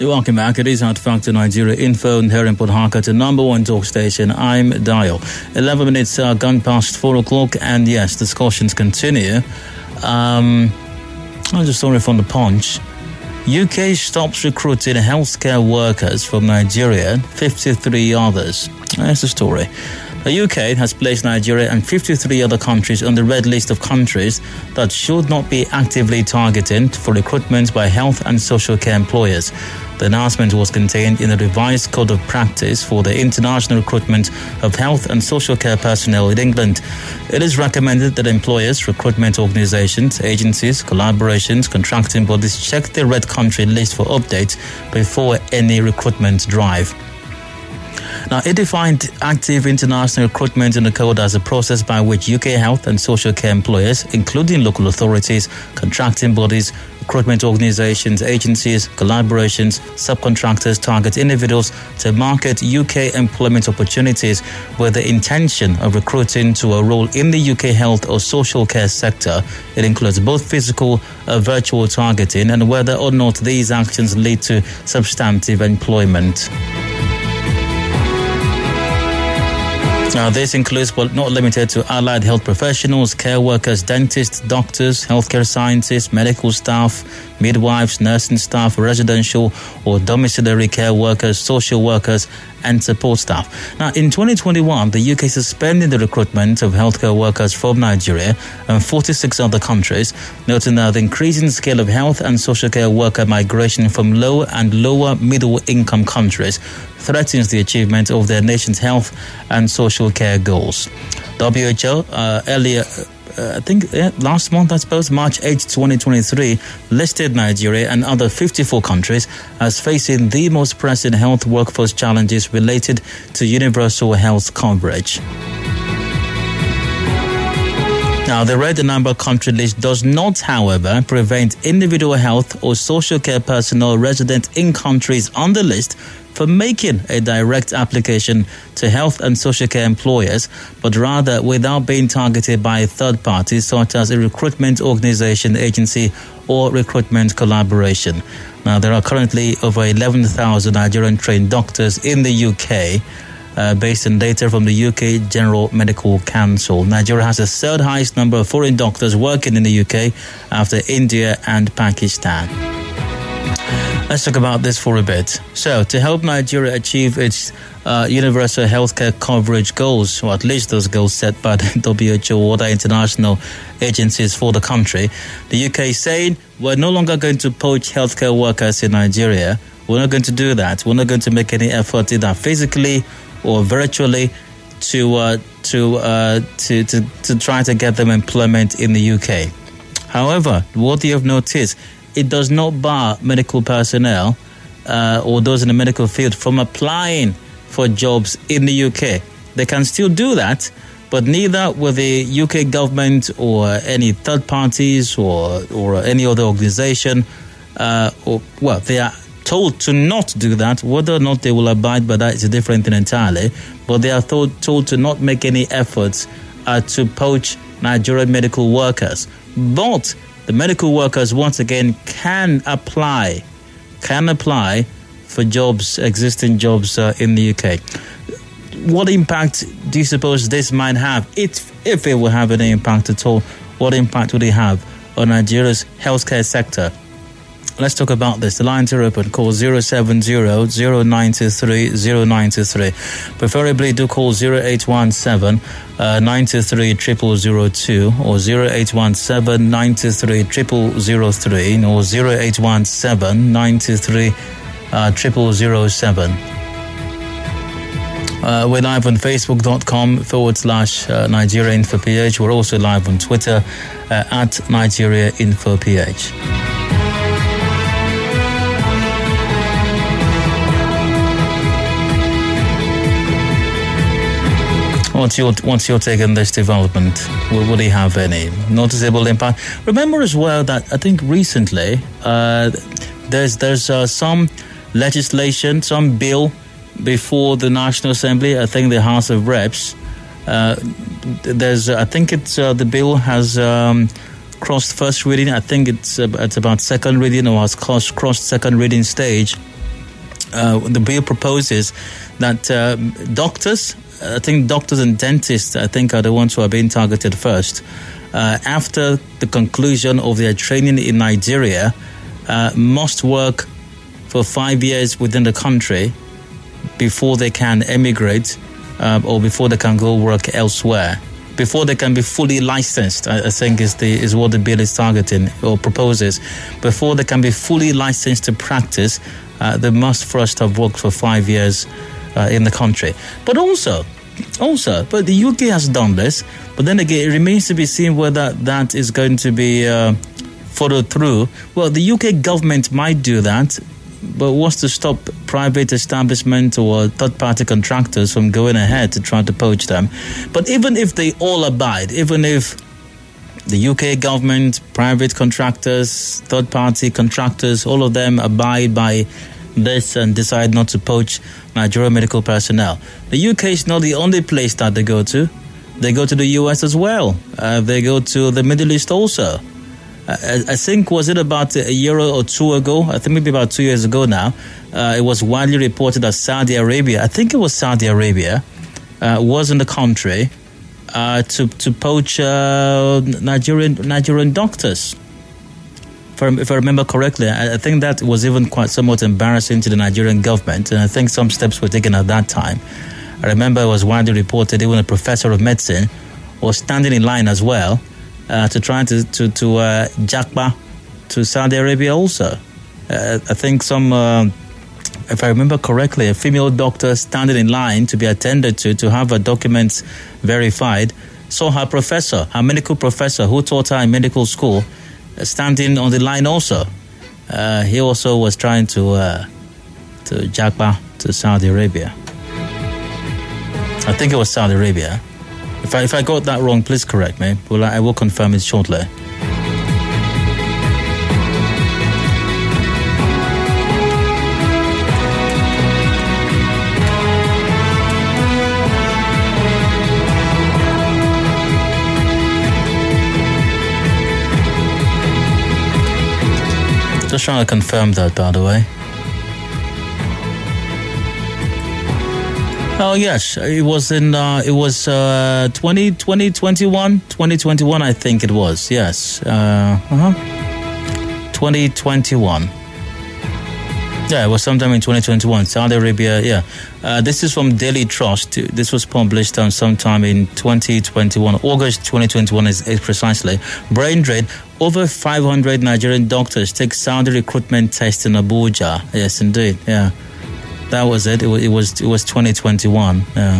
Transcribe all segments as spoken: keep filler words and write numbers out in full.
Welcome back. It is Hard Factor Nigeria Info and here in Port Harcourt, the number one talk station. I'm Dio. eleven minutes uh, gone past four o'clock, and yes, discussions continue. Um, I'll just story from the Punch. U K stops recruiting healthcare workers from Nigeria, fifty-three others. That's the story. The U K has placed Nigeria and fifty-three other countries on the red list of countries that should not be actively targeting for recruitment by health and social care employers. The announcement was contained in a revised code of practice for the international recruitment of health and social care personnel in England. It is recommended that employers, recruitment organizations, agencies, collaborations, contracting bodies check the red country list for updates before any recruitment drive. Now, it defined active international recruitment in the code as a process by which U K health and social care employers, including local authorities, contracting bodies, recruitment organizations, agencies, collaborations, subcontractors target individuals to market U K employment opportunities with the intention of recruiting to a role in the U K health or social care sector. It includes both physical and virtual targeting and whether or not these actions lead to substantive employment. Now, this includes, but not limited to, allied health professionals, care workers, dentists, doctors, healthcare scientists, medical staff, midwives, nursing staff, residential or domiciliary care workers, social workers, and support staff. Now, in twenty twenty-one, the U K suspended the recruitment of healthcare workers from Nigeria and forty-six other countries, noting that the increasing scale of health and social care worker migration from low and lower middle income countries threatens the achievement of their nation's health and social care goals. W H O uh, earlier, uh, I think yeah, last month, I suppose, March eighth, twenty twenty-three, listed Nigeria and other fifty-four countries as facing the most pressing health workforce challenges related to universal health coverage. Now, the red number country list does not, however, prevent individual health or social care personnel resident in countries on the list from making a direct application to health and social care employers, but rather without being targeted by third parties such as a recruitment organization, agency, or recruitment collaboration. Now, there are currently over eleven thousand Nigerian trained doctors in the U K, Uh, based on data from the U K General Medical Council. Nigeria has the third highest number of foreign doctors working in the U K after India and Pakistan. Let's talk about this for a bit. So, to help Nigeria achieve its uh, universal healthcare coverage goals, or at least those goals set by the W H O or other international agencies for the country, the U K is saying, we're no longer going to poach healthcare workers in Nigeria. We're not going to do that. We're not going to make any effort either physically or virtually to uh, to, uh, to to to try to get them employment in the U K. However, what you have noticed, it does not bar medical personnel uh, or those in the medical field from applying for jobs in the U K. They can still do that, but neither will the U K government or any third parties or or any other organization, uh, or well, they are told to not do that. Whether or not they will abide by that is a different thing entirely, but they are told, told to not make any efforts uh, to poach Nigerian medical workers. But the medical workers, once again, can apply, can apply for jobs, existing jobs uh, in the U K. What impact do you suppose this might have? It, if it will have any impact at all, what impact would it have on Nigeria's healthcare sector? Let's talk about this. The lines are open. Call zero seven zero, zero nine two three, zero nine two three. Preferably do call zero eight one seven, nine two three, zero zero zero two or zero eight one seven, nine two three, zero zero zero three or zero eight one seven, nine two three, zero zero zero seven. Uh, we're live on facebook.com forward slash uh, Nigeria Info P H. We're also live on Twitter uh, at Nigeria Info P H. What's your, what's your take on this development? Will, will it have any noticeable impact? Remember as well that I think recently uh, there's there's uh, some legislation, some bill before the National Assembly, I think the House of Reps. Uh, there's, I think it's uh, the bill has um, crossed first reading. I think it's uh, it's about second reading or has crossed crossed second reading stage. uh, the bill proposes that uh, doctors, I think doctors and dentists, I think, are the ones who are being targeted first. Uh, after the conclusion of their training in Nigeria, uh, must work for five years within the country before they can emigrate uh, or before they can go work elsewhere. Before they can be fully licensed, I, I think is the is what the bill is targeting or proposes. Before they can be fully licensed to practice, uh, they must first have worked for five years uh, in the country. But also, also, but the U K has done this. But then again, it remains to be seen whether that is going to be uh, followed through. Well, the U K government might do that, but wants to stop private establishment or third-party contractors from going ahead to try to poach them. But even if they all abide, even if the U K government, private contractors, third-party contractors, all of them abide by this and decide not to poach Nigerian medical personnel, the U K is not the only place that they go to. They go to the U S as well. Uh, they go to the Middle East also. I, I think, was it about a year or two ago? I think maybe about two years ago now. Uh, it was widely reported that Saudi Arabia, I think it was Saudi Arabia, uh, was in the country uh, to to poach uh, Nigerian Nigerian doctors. If I, if I remember correctly, I, I think that was even quite somewhat embarrassing to the Nigerian government, and I think some steps were taken at that time. I remember it was widely reported even a professor of medicine was standing in line as well uh, to try to to, to uh, jackpot to Saudi Arabia also. Uh, I think some, uh, if I remember correctly, a female doctor standing in line to be attended to, to have her documents verified, saw her professor, her medical professor who taught her in medical school, uh, standing on the line also. Uh, he also was trying to, uh, to jackpot to Saudi Arabia. I think it was Saudi Arabia. If I, if I got that wrong, please correct me. Well, I will confirm it shortly. Just trying to confirm that, by the way. Oh yes, it was in. Uh, it was uh, twenty twenty-one, twenty twenty-one. I think it was. Yes, uh huh. twenty twenty-one. Yeah, it was sometime in twenty twenty-one. Saudi Arabia. Yeah, uh, this is from Daily Trust. This was published um, sometime in twenty twenty-one, August twenty twenty-one is, is precisely. Brain drain. Over five hundred Nigerian doctors take Saudi recruitment test in Abuja. Yes, indeed. Yeah. That was it. It was, it was it was twenty twenty-one. Yeah.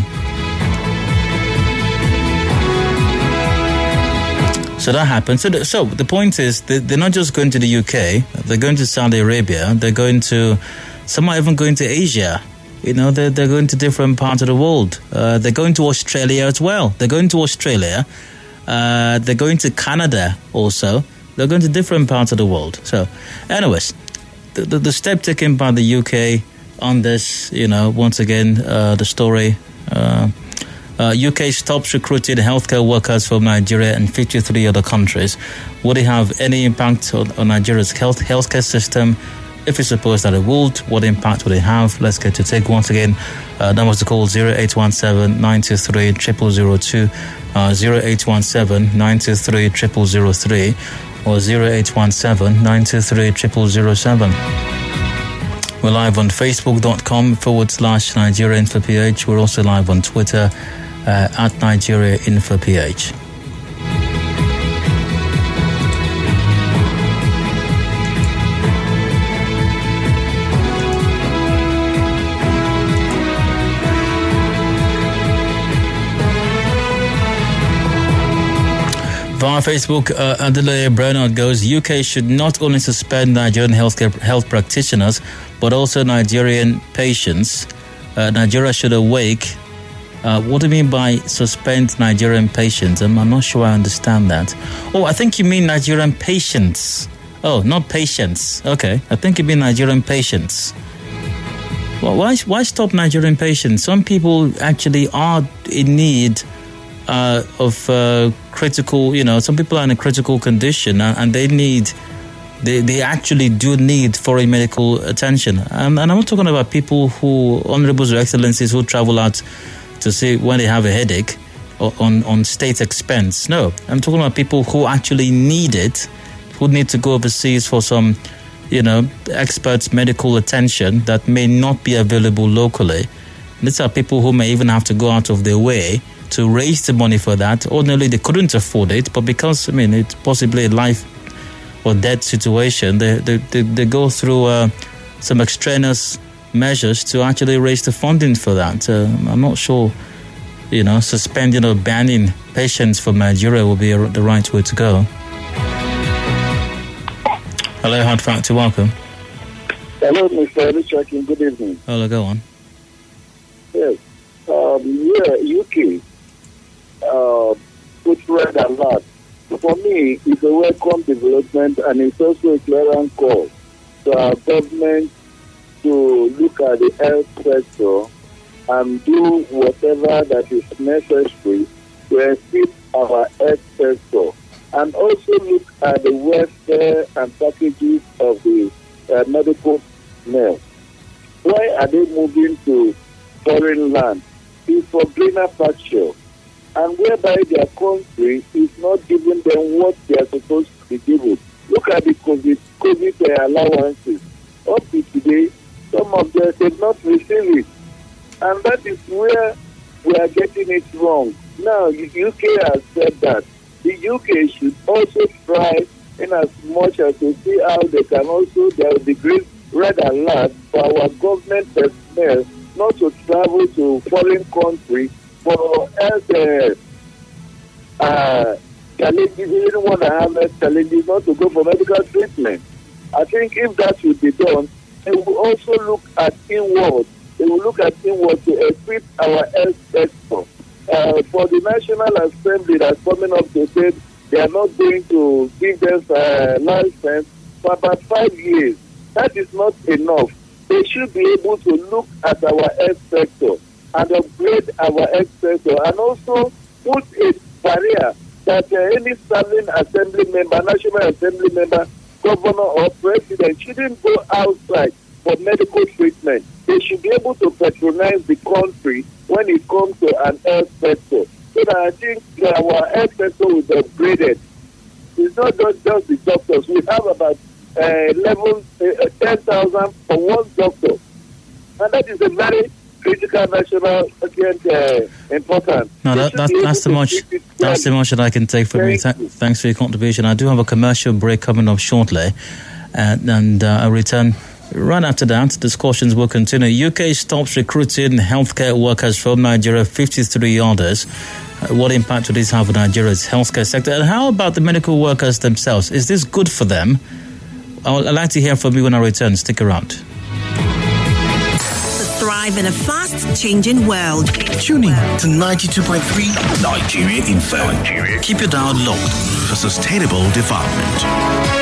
So that happened. So, the, so the point is, they, they're not just going to the U K. They're going to Saudi Arabia. They're going to, some are even going to Asia. You know, they're they're going to different parts of the world. Uh, they're going to Australia as well. They're going to Australia. Uh, they're going to Canada also. They're going to different parts of the world. So, anyways, the the, the step taken by the U K on this, you know, once again, uh, the story, uh, uh, U K stops recruiting healthcare workers from Nigeria and fifty-three other countries. Would it have any impact on, on Nigeria's health healthcare system? If it's supposed that it would, what impact would it have? Let's get to take once again. Uh, that was the call zero eight one seven, nine two three, zero zero zero two, uh, zero eight one seven, nine two three, zero zero zero three, or zero eight one seven, nine two three, zero zero zero seven. We're live on facebook.com forward slash Nigeria Info P H. We're also live on Twitter uh, at Nigeria Info P H. Via Facebook, uh, Adelaide Bernard goes, U K should not only suspend Nigerian healthcare health practitioners, but also Nigerian patients. Uh, Nigeria should awake. Uh, what do you mean by suspend Nigerian patients? I'm, I'm not sure I understand that. Oh, I think you mean Nigerian patients. Oh, not patients. Okay, I think you mean Nigerian patients. Well, why, why stop Nigerian patients? Some people actually are in need Uh, of uh, critical, you know, some people are in a critical condition and, and they need they, they actually do need foreign medical attention. Um, and I'm not talking about people who, Honourables or Excellencies, who travel out to see when they have a headache on, on state expense. No, I'm talking about people who actually need it, who need to go overseas for some, you know, expert medical attention that may not be available locally. These are people who may even have to go out of their way to raise the money for that. Ordinarily, they couldn't afford it, but because, I mean, it's possibly a life or death situation, they, they, they, they go through uh, some extraneous measures to actually raise the funding for that. Uh, I'm not sure, you know, suspending or banning patients from Nigeria will be a, the right way to go. Hello, Hard Factor, welcome. Hello, Mister Richard, good evening. Hello, go on. Yes. Um, yeah, U K uh, put red alert. For me, it's a welcome development, and it's also a clear call to our government to look at the health sector and do whatever that is necessary to equip our health sector, and also look at the welfare and packages of the uh, medical personnel. Why are they moving to foreign land? It's for greener pasture, and whereby their country is not giving them what they are supposed to be given. Look at the COVID, COVID uh, allowances. Up to today, some of them did not receive it, and that is where we are getting it wrong. Now, the U K has said that the U K should also try in as much as to see how they can also, there will be great red alert for our government personnel not to travel to foreign country for health uh, uh, challenges. You don't want to have health challenges, not to go for medical treatment. I think if that should be done, they will also look at inward. They will look at inward to equip our health sector. Uh, for the National Assembly that's coming up to say they are not going to give them a uh, license for about five years. That is not enough. They should be able to look at our health sector and upgrade our health sector, and also put a barrier that uh, any standing assembly member, national assembly member, governor or president shouldn't go outside for medical treatment. They should be able to patronize the country when it comes to an health sector. So that I think that our health sector will be upgraded. It's not just, just the doctors. We have about uh, eleven, uh, ten thousand for one doctor. And that is a very critical national uh, importance. No, that, that, that's the much that's the much that I can take from you. Th- thanks for your contribution. I do have a commercial break coming up shortly, and, and uh, I'll return right after that. Discussions will continue. U K stops recruiting healthcare workers from Nigeria, fifty-three others. Uh, what impact would this have on Nigeria's healthcare sector? And how about the medical workers themselves? Is this good for them? I'd like to hear from you when I return. Stick around. Thrive in a fast-changing world. Tune in to ninety-two point three Nigeria Info. Nigeria. Keep your dial locked for sustainable development.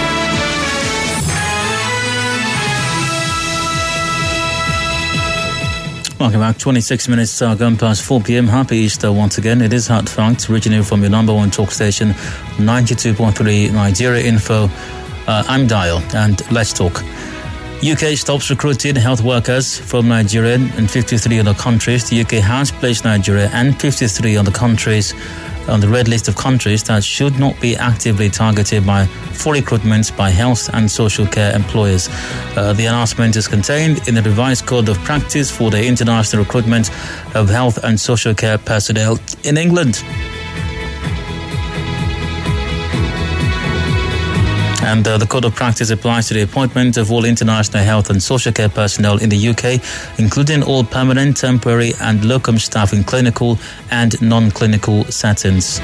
Welcome back. twenty-six minutes uh, gone past four p.m. Happy Easter once again. It is Hard Facts, originating from your number one talk station, ninety-two point three Nigeria Info. Uh, I'm Dial, and let's talk. U K stops recruiting health workers from Nigeria and fifty-three other countries. The U K has placed Nigeria and fifty-three other countries on the red list of countries that should not be actively targeted by for recruitment by health and social care employers. Uh, the announcement is contained in the revised code of practice for the international recruitment of health and social care personnel in England. And uh, the code of practice applies to the appointment of all international health and social care personnel in the U K, including all permanent, temporary and locum staff in clinical and non-clinical settings.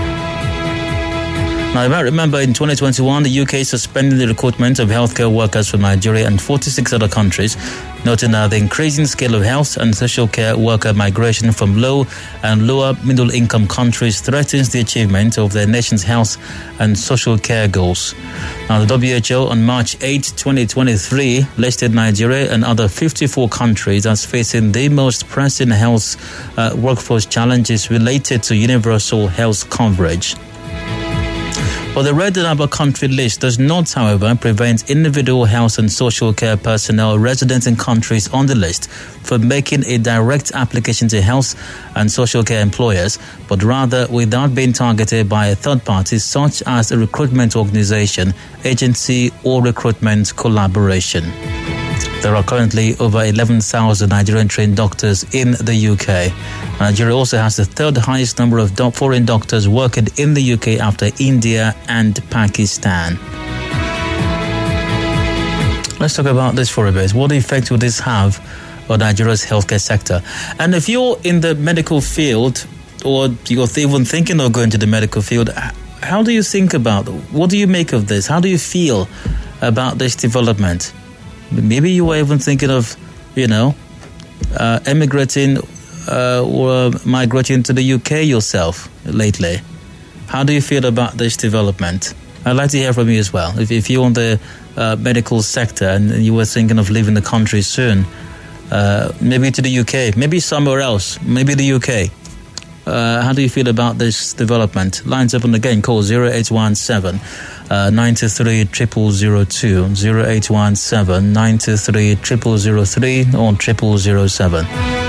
Now, you might remember in twenty twenty-one, the U K suspended the recruitment of healthcare workers from Nigeria and forty-six other countries, noting uh, the increasing scale of health and social care worker migration from low and lower middle income countries threatens the achievement of their nation's health and social care goals. Now, the W H O on March eighth, twenty twenty-three listed Nigeria and other fifty-four countries as facing the most pressing health uh, workforce challenges related to universal health coverage. Well, the Red and Amber country list does not, however, prevent individual health and social care personnel resident in countries on the list from making a direct application to health and social care employers, but rather without being targeted by a third party such as a recruitment organization, agency, or recruitment collaboration. There are currently over eleven thousand Nigerian trained doctors in the U K. Nigeria also has the third highest number of do- foreign doctors working in the U K after India and Pakistan. Let's talk about this for a bit. What effect will this have on Nigeria's healthcare sector? And if you're in the medical field, or you're even thinking of going to the medical field, how do you think about it? What do you make of this? How do you feel about this development? Maybe you were even thinking of, you know, uh, emigrating uh, or migrating to the U K yourself lately. How do you feel about this development? I'd like to hear from you as well. If, if you're in the uh, medical sector and you were thinking of leaving the country soon, uh, maybe to the U K, maybe somewhere else, maybe the U K. Uh, how do you feel about this development? Lines open again. Call zero eight one seven, nine two three, zero zero zero two, zero eight one seven, nine two three, zero zero zero three or zero zero zero seven.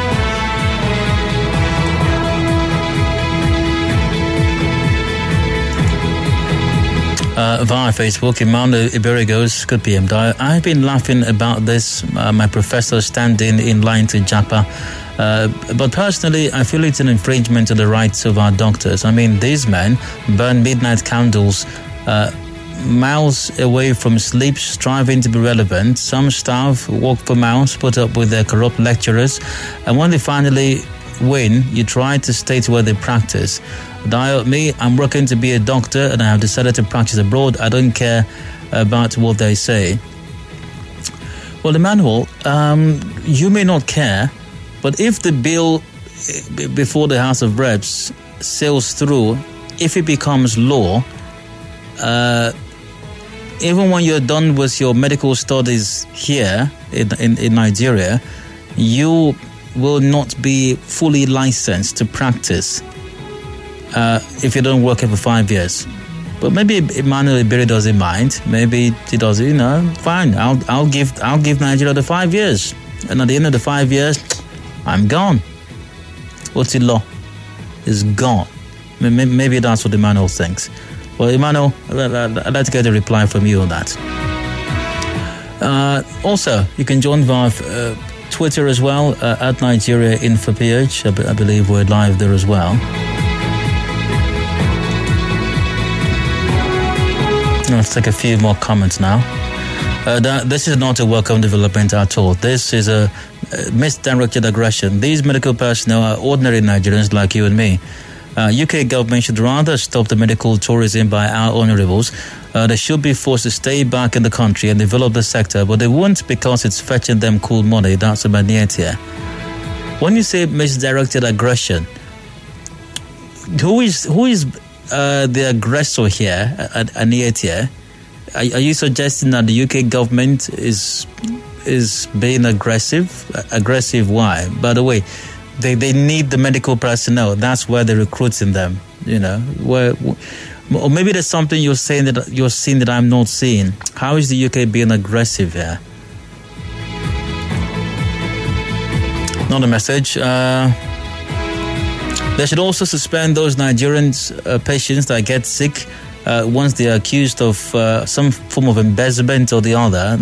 Uh, via Facebook, Emmanuel Iberi goes, good P M. I've been laughing about this, uh, my professor standing in line to Japa. Uh, but personally, I feel it's an infringement of the rights of our doctors. I mean, these men burn midnight candles, uh, miles away from sleep, striving to be relevant. Some staff walk for miles, put up with their corrupt lecturers, and when they finally win, you try to state where they practice. Dial me, I'm working to be a doctor and I have decided to practice abroad. I don't care about what they say. Well, Emmanuel, um, you may not care, but if the bill before the House of Reps sails through, if it becomes law, uh, even when you're done with your medical studies here in, in, in Nigeria, you will not be fully licensed to practice uh, if you don't work here for five years. But maybe Emmanuel Iberi doesn't mind. Maybe he does, you know, fine. I'll I'll give I'll give Nigeria the five years, and at the end of the five years, I'm gone. What's the law? Is gone. Maybe that's what Emmanuel thinks. Well, Emmanuel, I'd like to get a reply from you on that. Uh, also, you can join via uh, Twitter as well, uh, at Nigeria Info P H. I, b- I believe we're live there as well. Let's take a few more comments now. Uh, that, this is not a welcome development at all. This is a, a misdirected aggression. These medical personnel are ordinary Nigerians like you and me. Uh, U K government should rather stop the medical tourism by our honourables. Uh, they should be forced to stay back in the country and develop the sector, but they won't because it's fetching them cool money. That's a maniatia. When you say misdirected aggression, who is who is uh, the aggressor here, Aniatia? Are, are you suggesting that the U K government is is being aggressive? Aggressive why? By the way, they, they need the medical personnel. That's where they're recruiting them, you know. Where, or maybe there's something you're saying that you're seeing that I'm not seeing. How is the U K being aggressive here? Another message. Uh, they should also suspend those Nigerian uh, patients that get sick uh, once they are accused of uh, some form of embezzlement or the other.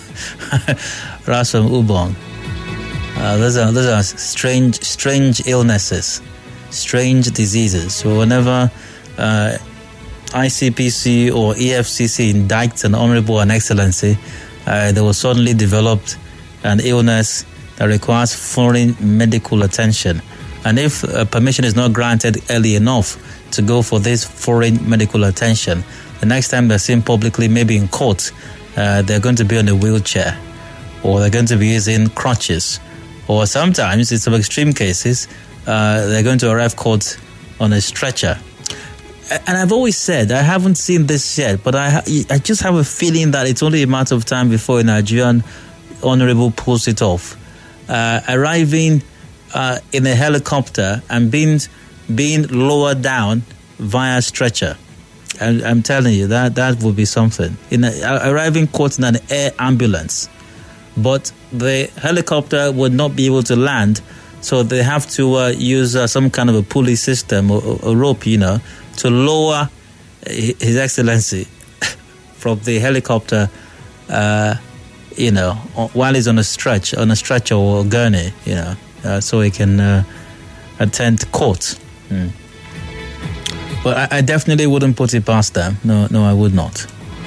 Rasam Ubong. Uh, those are those are strange strange illnesses, strange diseases. So whenever uh, I C P C or E F C C indicts an honourable and excellency, uh, they will suddenly develop an illness that requires foreign medical attention. And if uh, permission is not granted early enough to go for this foreign medical attention, the next time they're seen publicly, maybe in court, uh, they're going to be on a wheelchair, or they're going to be using crutches, or sometimes, in some extreme cases, uh, they're going to arrive court on a stretcher. And I've always said, I haven't seen this yet, but I ha- I just have a feeling that it's only a matter of time before a Nigerian honourable pulls it off. Uh, arriving uh, in a helicopter and being being lowered down via stretcher. I'm, I'm telling you, that that would be something. In a, arriving caught in an air ambulance, but the helicopter would not be able to land, so they have to uh, use uh, some kind of a pulley system or a rope, you know, to lower His Excellency from the helicopter, uh, you know, while he's on a stretch, on a stretcher or a gurney, you know, uh, so he can uh, attend court. Mm. But I, I definitely wouldn't put it past them. No, no, I would not.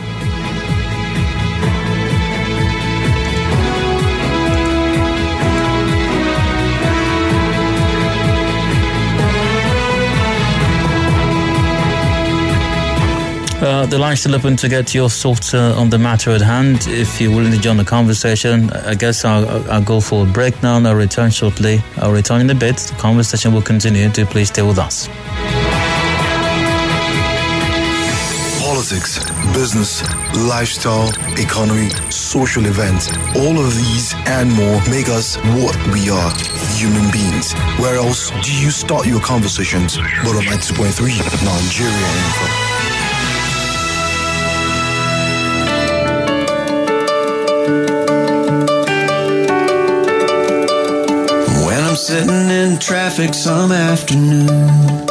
Uh, the line's still open to get your thoughts uh, on the matter at hand. If you're willing to join the conversation, I guess I'll, I'll go for a break now and I'll return shortly. I'll return in a bit. The conversation will continue. Do please stay with us. Politics, business, lifestyle, economy, social events, all of these and more make us what we are, human beings. Where else do you start your conversations but on ninety-two point three Nigeria Info? When I'm sitting in traffic some afternoon,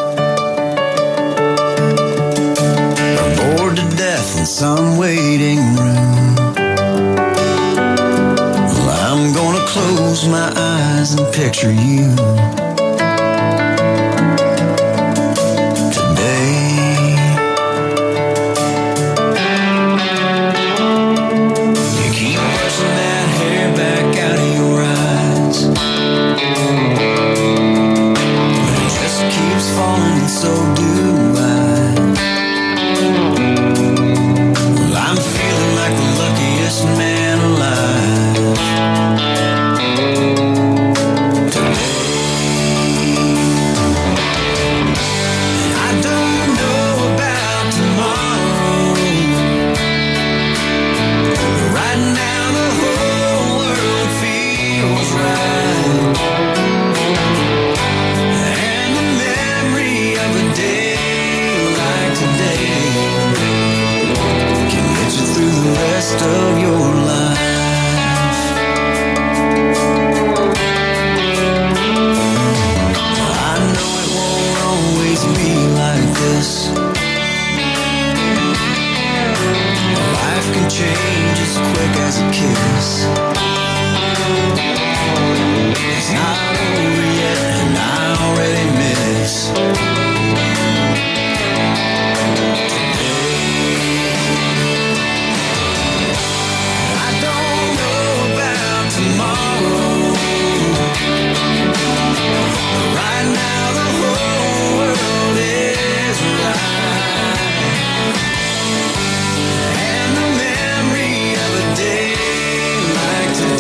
in some waiting room, well, I'm gonna close my eyes and picture you. Today, you keep brushing that hair back out of your eyes, but it just keeps falling, and so do I. Man alive today. I don't know about tomorrow. Right now the whole world feels right, and the memory of a day like today can get you through the rest of your life. I know it won't always be like this. Life can change as quick as a kiss. It's not over yet and I already miss. Like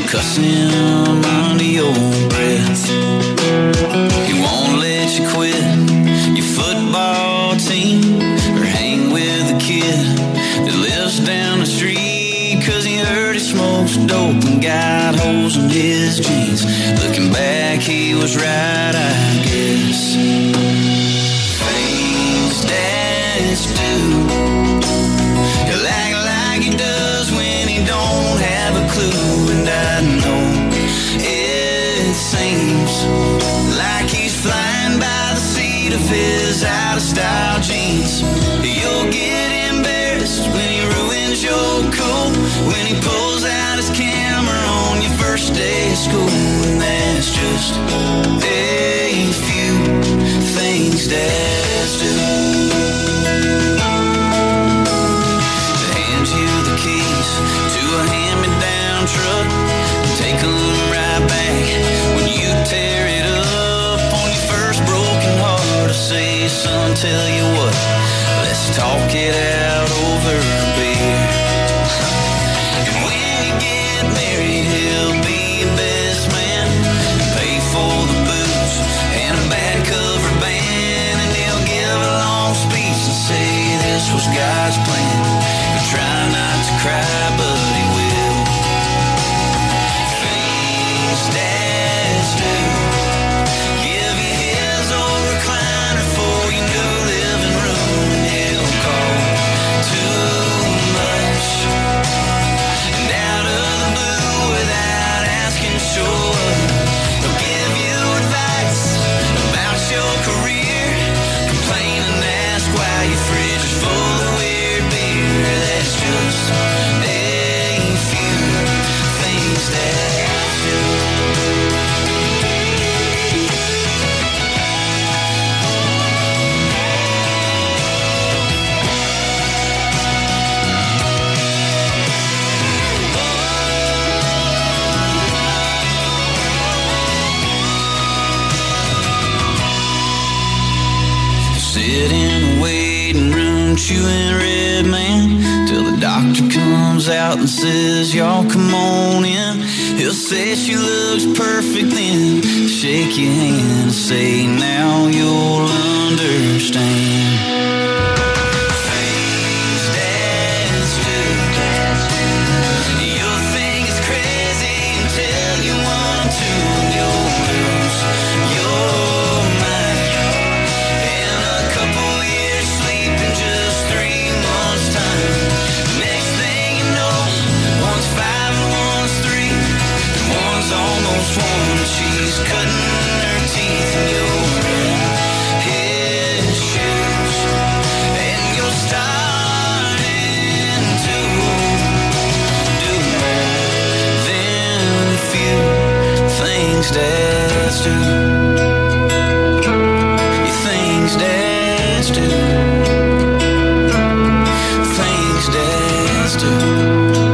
cuss him under your breath. He won't let you quit your football team or hang with a kid that lives down the street, cause he heard he smokes dope and got holes in his jeans. Looking back, he was right, I guess. Things dads do, he'll act like he does when he don't have a clue. And I know it seems like he's flying by the seat of his out-of-style jeans. You'll get embarrassed when he ruins your cool, when he pulls out his camera on your first day of school. And that's just a few things dads do. To hand you the keys to a hand-me-down truck and take them right back when you tear it up on your first broken heart. I say, son, tell you what, let's talk it out over a beer. And when you get married, he'll be your best man, pay for the booze and a bad cover band, and he'll give a long speech and say this was God's plan. He'll try not to cry, but he will. Things dads do, give you his old recliner for your new living room, and he'll call too much. And out of the blue, without asking, show up. He'll give you advice about your career, complain and ask why your fridge is full of weird beer. That's just a few things dads do. Sit in a waiting room, chewing red man, till the doctor comes out and says, y'all come on in. He'll say she looks perfect, then shake your hand and say, now you'll understand. Things dads do, you'll think it's crazy until you want to, and you'll lose your mind. In a couple years sleep in just three months time. Next thing you know, one's five and one's three, and one's almost one, and she's cutting her teeth, and you're in his shoes, and you're starting to do more than a few things dads do. Things dads do. Things dads do.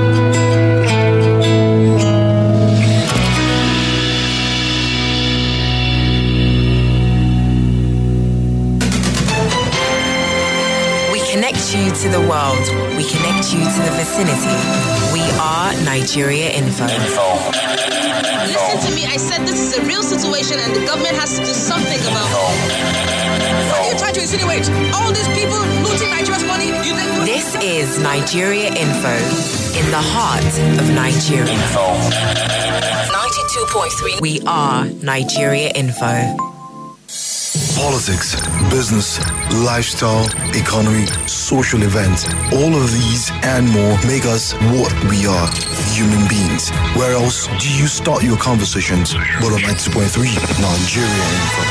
We connect you to the world. We connect you to the vicinity. We are Nigeria Info. Listen to me, I said this is a real situation and the government has to do something about it. What are you trying to insinuate? All these people looting Nigeria's money? You think This is Nigeria Info, in the heart of Nigeria. ninety-two point three. We are Nigeria Info. Politics, business, lifestyle, economy, social events, all of these and more make us what we are, human beings. Where else do you start your conversations but on ninety-two point three Nigeria Info?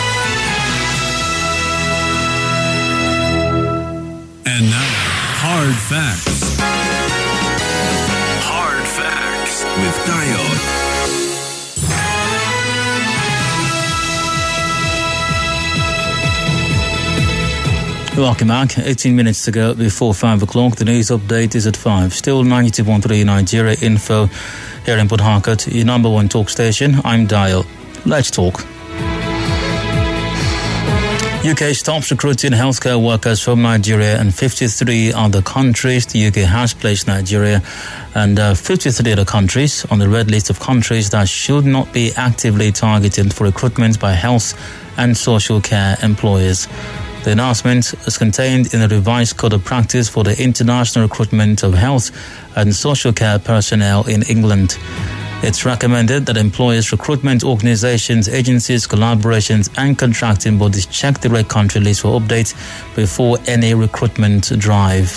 And now, Hard Facts. Hard Facts with Dayo. Welcome back. eighteen minutes to go before five o'clock. The news update is at five. Still ninety-two point three Nigeria Info here in Port Harcourt, your number one talk station. I'm Dial. Let's talk. U K stops recruiting healthcare workers from Nigeria and fifty-three other countries. The U K has placed Nigeria and uh, fifty-three other countries on the red list of countries that should not be actively targeted for recruitment by health and social care employers. The announcement is contained in a revised code of practice for the international recruitment of health and social care personnel in England. It's recommended that employers, recruitment organizations, agencies, collaborations and contracting bodies check the red country list for updates before any recruitment drive.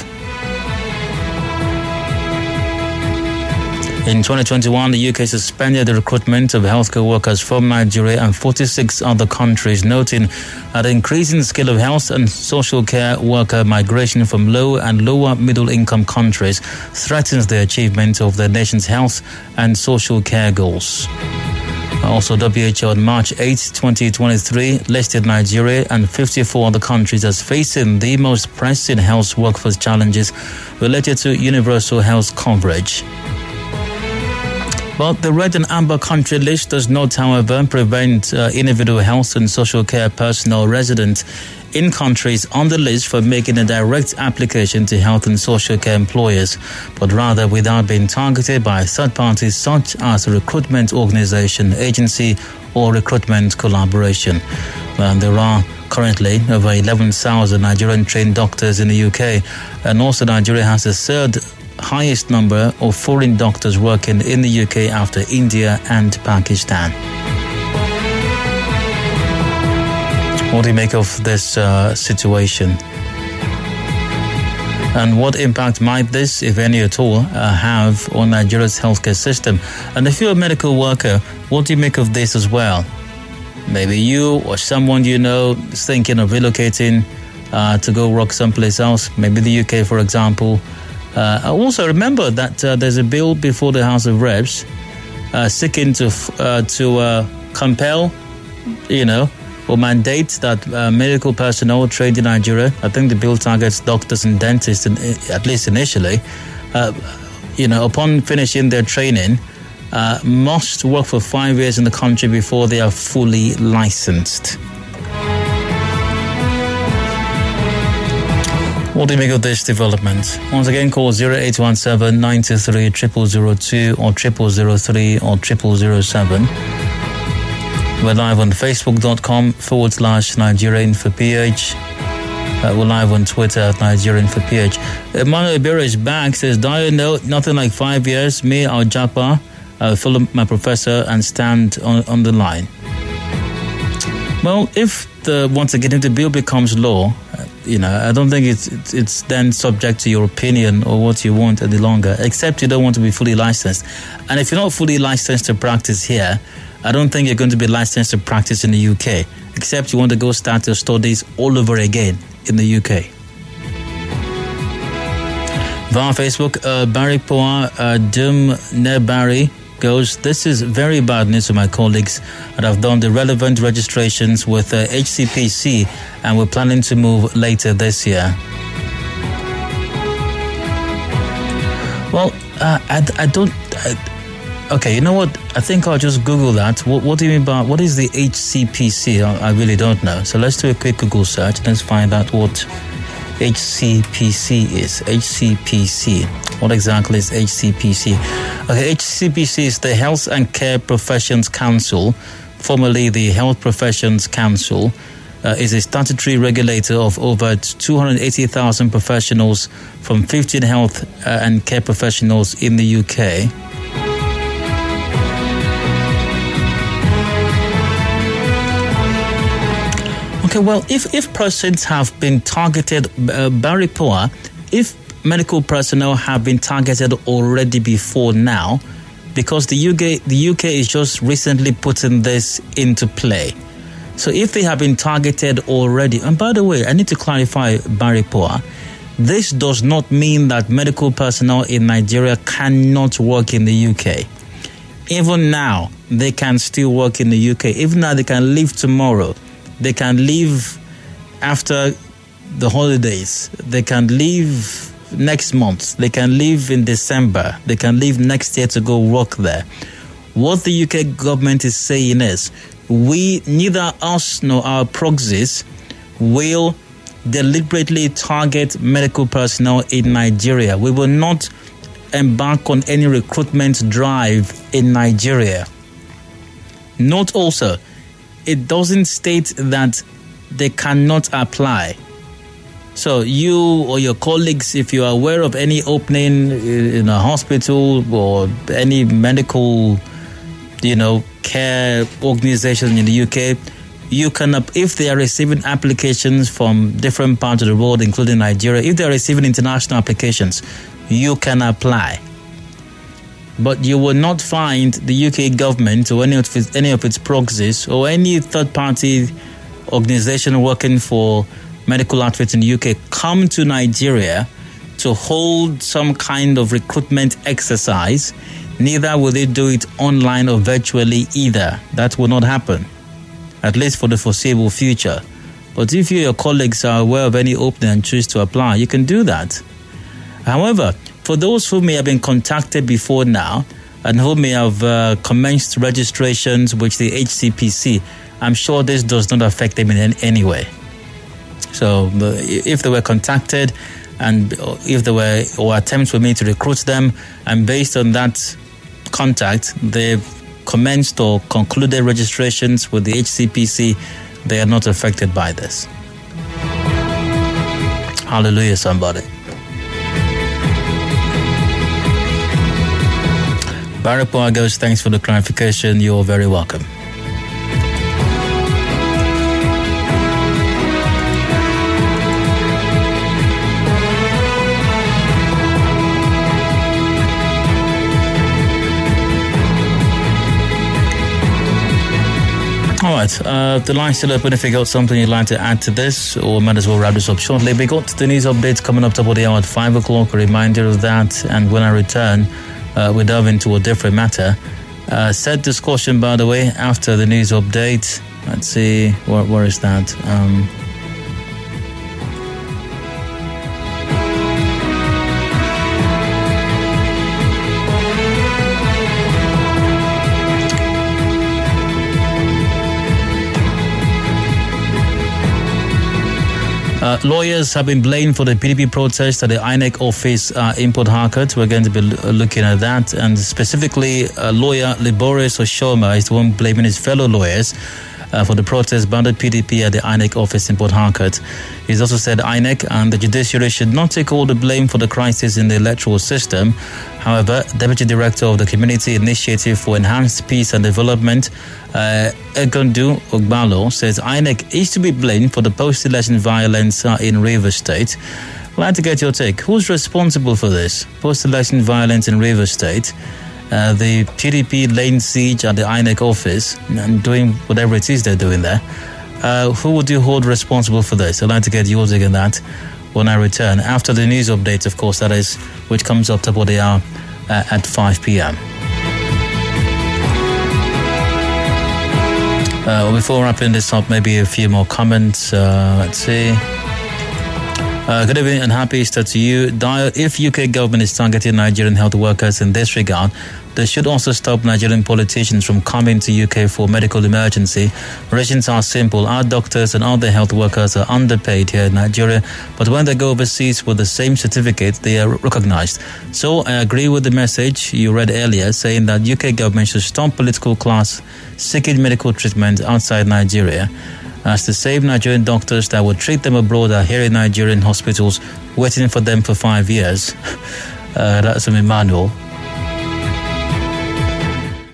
In twenty twenty-one, the U K suspended the recruitment of healthcare workers from Nigeria and forty-six other countries, noting that the increasing scale of health and social care worker migration from low and lower middle income countries threatens the achievement of the nation's health and social care goals. Also, W H O on March eighth, twenty twenty-three listed Nigeria and fifty-four other countries as facing the most pressing health workforce challenges related to universal health coverage. But the red and amber country list does not, however, prevent uh, individual health and social care personnel resident in countries on the list from making a direct application to health and social care employers, but rather without being targeted by third parties such as a recruitment organization, agency, or recruitment collaboration. And there are currently over eleven thousand Nigerian trained doctors in the U K, and also Nigeria has the third highest number of foreign doctors working in the U K after India and Pakistan. What do you make of this uh, situation? And what impact might this, if any at all, uh, have on Nigeria's healthcare system? And if you're a medical worker, what do you make of this as well? Maybe you or someone you know is thinking of relocating uh, to go work someplace else, maybe the U K, for example. Uh, I also remember that uh, there's a bill before the House of Reps uh, seeking to uh, to uh, compel, you know, or mandate that uh, medical personnel trained in Nigeria. I think the bill targets doctors and dentists, in, at least initially, uh, you know, upon finishing their training, uh, must work for five years in the country before they are fully licensed. What do you make of this development? Once again, call zero eight one seven, nine two three, zero zero zero two or zero zero zero three or zero zero zero seven. We're live on Facebook.com forward slash Nigeria Info PH. Uh, we're live on Twitter at Nigeria Info PH. Emmanuel Ibera is back, says, Dio, no, nothing like five years. Me, Al Japa, I'll follow my professor and stand on, on the line. Well, if the once again, if the bill becomes law, you know, I don't think it's, it's it's then subject to your opinion or what you want any longer, except you don't want to be fully licensed. And if you're not fully licensed to practice here, I don't think you're going to be licensed to practice in the U K, except you want to go start your studies all over again in the U K. Via Facebook, uh, Barry Poa, uh, Dum Nebari goes, this is very bad news to my colleagues that have done the relevant registrations with uh, H C P C and we're planning to move later this year. Well, uh, I, I don't... I, okay, you know what? I think I'll just Google that. What, what do you mean by... What is the H C P C? I, I really don't know. So let's do a quick Google search. Let's find out what H C P C is. H C P C. What exactly is H C P C? Okay, H C P C is the Health and Care Professions Council, formerly the Health Professions Council, uh, is a statutory regulator of over two hundred eighty thousand professionals from fifteen health uh, and care professionals in the U K. Okay, well, if, if persons have been targeted, uh, Barry Poa, if medical personnel have been targeted already before now, because the U K the U K is just recently putting this into play. So if they have been targeted already, and by the way, I need to clarify, Barry Poa, this does not mean that medical personnel in Nigeria cannot work in the U K. Even now, they can still work in the U K. Even now, they can leave tomorrow. They can leave after the holidays. They can leave next month. They can leave in December. They can leave next year to go work there. What the U K government is saying is, we, neither us nor our proxies, will deliberately target medical personnel in Nigeria. We will not embark on any recruitment drive in Nigeria. Note also, it doesn't state that they cannot apply. So you or your colleagues, if you are aware of any opening in a hospital or any medical, you know, care organization in the U K, you can, if they are receiving applications from different parts of the world, including Nigeria, if they are receiving international applications, you can apply. But you will not find the U K government or any of its, any of its proxies or any third-party organization working for medical outfits in the U K come to Nigeria to hold some kind of recruitment exercise. Neither will they do it online or virtually either. That will not happen, at least for the foreseeable future. But if you or your colleagues are aware of any opening and choose to apply, you can do that. However, for those who may have been contacted before now and who may have uh, commenced registrations with the H C P C, I'm sure this does not affect them in any way. So if they were contacted and if there were or attempts were made to recruit them, and based on that contact, they've commenced or concluded registrations with the H C P C, they are not affected by this. Hallelujah, somebody. Barry Poagos, thanks for the clarification. You're very welcome. All right, uh, the line's still open if you got something you'd like to add to this, or might as well wrap this up shortly. We got the news updates coming up top of the hour at five o'clock, a reminder of that. And when I return, uh, we delve into a different matter. Uh, set discussion, by the way, after the news update. Let's see, where, where is that? Um... Uh, lawyers have been blamed for the P D P protest at the I N E C office uh, in Port Harcourt. We're going to be l- looking at that. And specifically, uh, lawyer Liborius Oshoma is the one blaming his fellow lawyers uh, for the protest by the P D P at the I N E C office in Port Harcourt. He's also said I N E C and the judiciary should not take all the blame for the crisis in the electoral system. However, Deputy Director of the Community Initiative for Enhanced Peace and Development, uh, Egondu Ogbalo, says I N E C is to be blamed for the post-election violence uh, in Rivers State. I'd like to get your take. Who's responsible for this? Post-election violence in Rivers State. Uh, the P D P laying siege at the I N E C office and doing whatever it is they're doing there. Uh, who would you hold responsible for this? I'd like to get your take on that when I return. After the news update, of course, that is, which comes up top of the hour uh, at five p.m. Uh, before wrapping this up, maybe a few more comments. Uh, let's see. Uh, good evening and happy Easter to you. Dio, if U K government is targeting Nigerian health workers in this regard, they should also stop Nigerian politicians from coming to U K for medical emergency. Reasons are simple. Our doctors and other health workers are underpaid here in Nigeria, but when they go overseas with the same certificate, they are recognized. So I agree with the message you read earlier, saying that U K government should stop political class seeking medical treatment outside Nigeria, as the same Nigerian doctors that would treat them abroad are here in Nigerian hospitals waiting for them for five years. Uh, that's from Emmanuel.